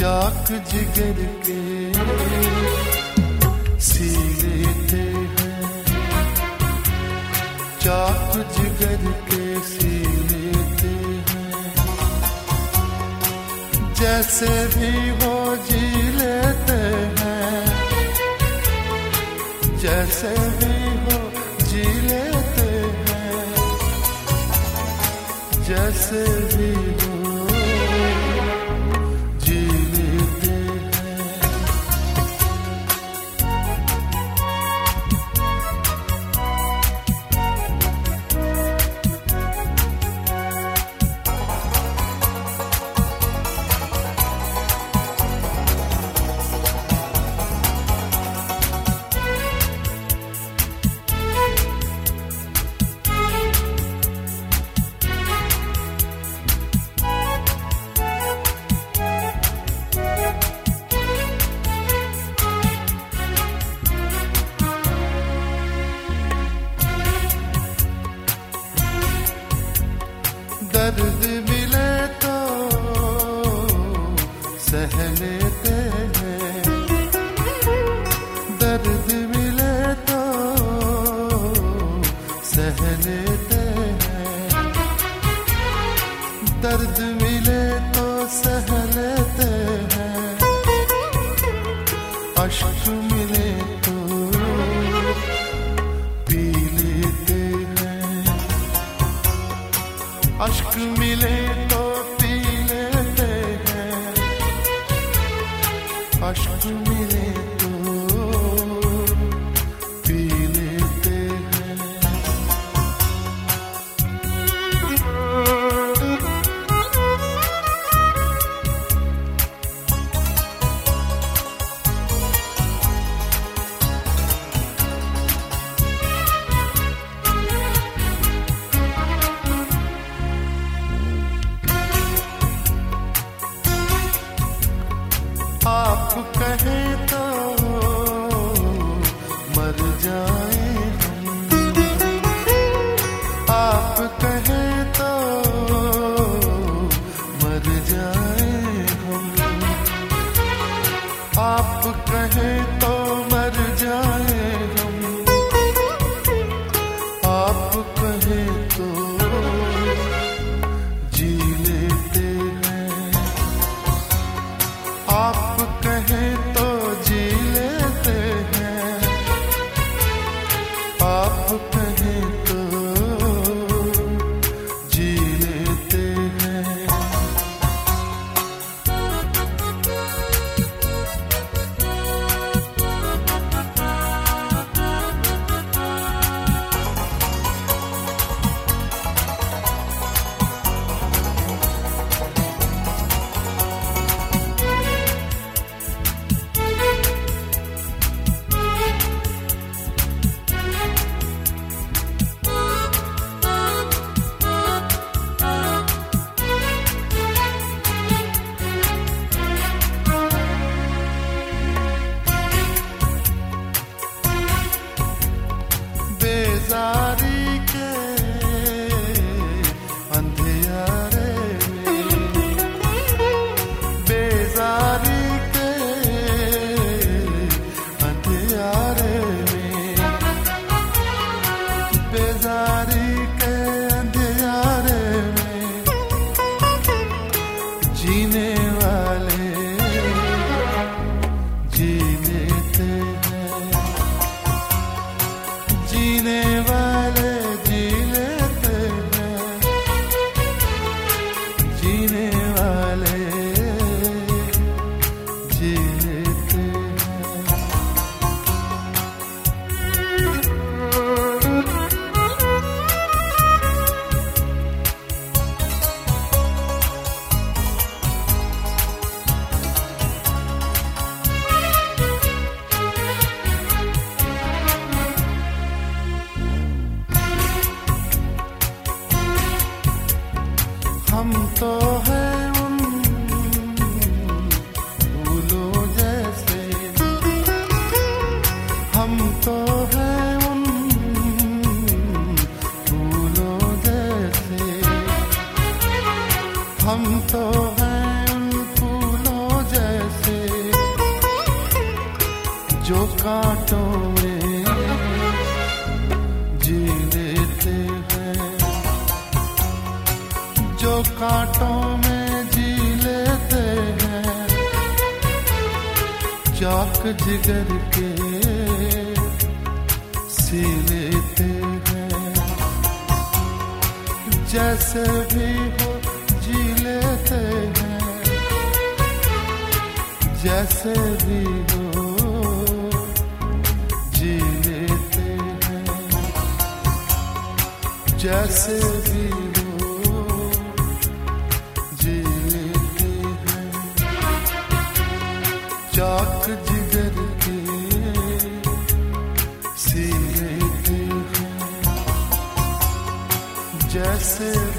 चाक जिगर के सी लेते हैं, चाक जिगर के सी लेते हैं, जैसे भी वो जी लेते हैं, जैसे भी वो जी लेते हैं, जैसे भी वो जी लेते हैं। दर्द मिले तो सह लेते हैं, दर्द मिले तो सह लेते हैं, दर्द मिले तो सह लेते हैं, अश्क मिले तो पी लेते हैं, अश्क मिले तो पी लेते हैं, अश्क मिले तो पी लेते हैं। आप कहें तो मर जाए हम, आप कहें तो मर जाए हम, आप कहें तो मर जाए हम, आप कहें तो जी लेते हैं, आप कहें तो जी लेते हैं, आप कहें तो जी लेते हैं। बेजारी के अंधियारे में, बेजारी के अंधियारे में, बेजारी के अंधियारे में, जीने वाले जी लेते हैं, जीने वाले जी लेते हैं, जीने वाले जी लेते हैं। कांटों में जी लेते हैं, जो कांटों में जी लेते हैं, चाक जिगर के सी लेते हैं। जैसे भी हो जी लेते हैं, जैसे भी हो जी लेते हैं, जैसे भी हो जी लेते हैं। चाक जिगर के सी लेते हैं, जैसे